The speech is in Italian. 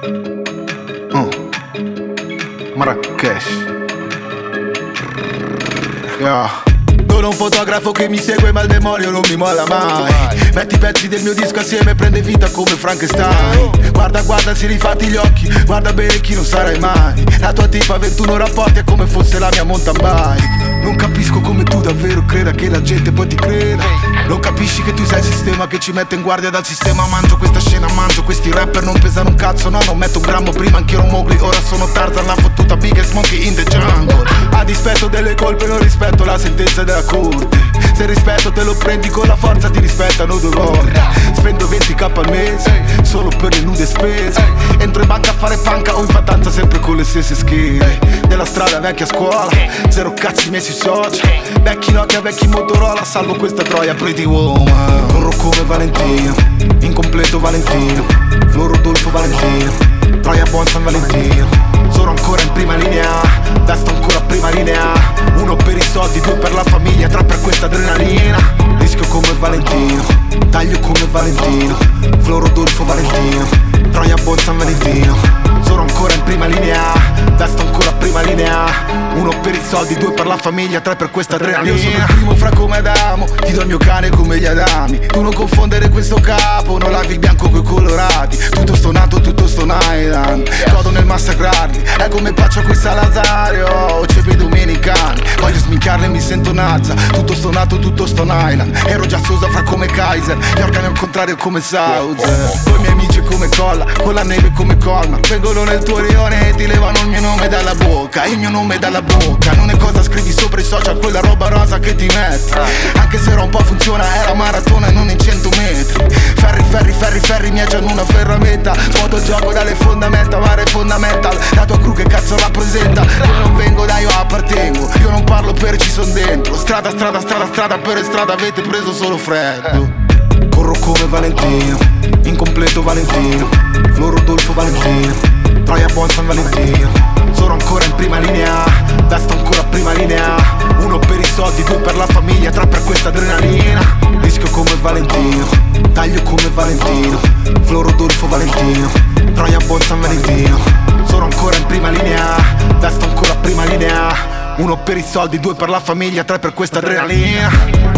Marrakesh. Yeah. Sono un fotografo che mi segue ma il demonio non mi molla mai. Metti i pezzi del mio disco assieme e prende vita come Frankenstein. Guarda, guarda, si rifatti gli occhi, guarda bene chi non sarai mai. La tua tipa 21 rapporti è come fosse la mia mountain bike. Non capisco come tu davvero creda che la gente poi ti creda. Non capisci che tu sei il sistema che ci mette in guardia dal sistema. Mangio questa scena, mangio questi rapper, non pesano un cazzo. No, non metto un grammo, prima anch'io ero Mowgli, ora sono Tarzan, la fottuta biggest monkey in the jungle. A dispetto delle colpe non rispetto la sentenza della corte. Se il rispetto te lo prendi con la forza ti rispettano 2 volte. Spendo 20k al mese solo per le nude spese. Entro in banca a fare panca o in vacanza sempre con le stesse schede. Della strada vecchia scuola, 0 cazzi messi social. Vecchi Nokia, vecchi Motorola, salvo questa troia pretty woman. Corro come Valentino, incompleto Valentino, Flo Rodolfo Valentino, troia buon San Valentino. Sono ancora in prima linea, vesto ancora prima linea. 1 per i soldi, 2 per la famiglia, 3 per questa adrenalina. Rischio come Valentino, taglio come Valentino, Flo Rodolfo Valentino, troia buon San Valentino. Sono ancora in prima linea, vesto ancora prima linea. 1 per i soldi, 2 per la famiglia, 3 per questa adrenalina. Io sono il primo fra come Adamo, ti do il mio cane come gli Adami. Tu non confondere questo capo, non lavi il bianco coi colorati. Tutto stonato, tutto sto Island, godo nel massacrarli. È come Paccio coi Salazario, o cepe domenicani. Voglio sminchiarle e mi sento nazza. Tutto stonato, tutto sto Island. Ero già sosa fra come Kaiser, gli organi al contrario come Sauzer. Con i miei amici come Colla, con la neve come Colmar. Vengono nel tuo rione e ti levano il mio nome dalla bocca. Il mio nome dalla bocca. Non è cosa scrivi sopra i social, quella roba rosa che ti metti. Anche se un po' funziona, era maratona e non in 100 metri. Ferri, ferri, ferri, ferri, mi hanno una ferramenta. Foto gioco dalle fondamenta, mare fundamental. La tua crew che cazzo rappresenta? Io non vengo da io appartengo. Io non parlo per ci son dentro. Strada, strada, strada, strada per strada, avete preso solo freddo. Corro come Valentino, incompleto Valentino, Flo Rodolfo Valentino, troia buon San Valentino. Sono ancora in prima linea, vesto ancora prima linea. 1 per i soldi, 2 per la famiglia, 3 per questa adrenalina. Rischio come Valentino, taglio come Valentino, Flo Rodolfo Valentino, troia buon San Valentino. Sono ancora in prima linea, vesto ancora prima linea. 1 per i soldi, 2 per la famiglia, 3 per questa adrenalina.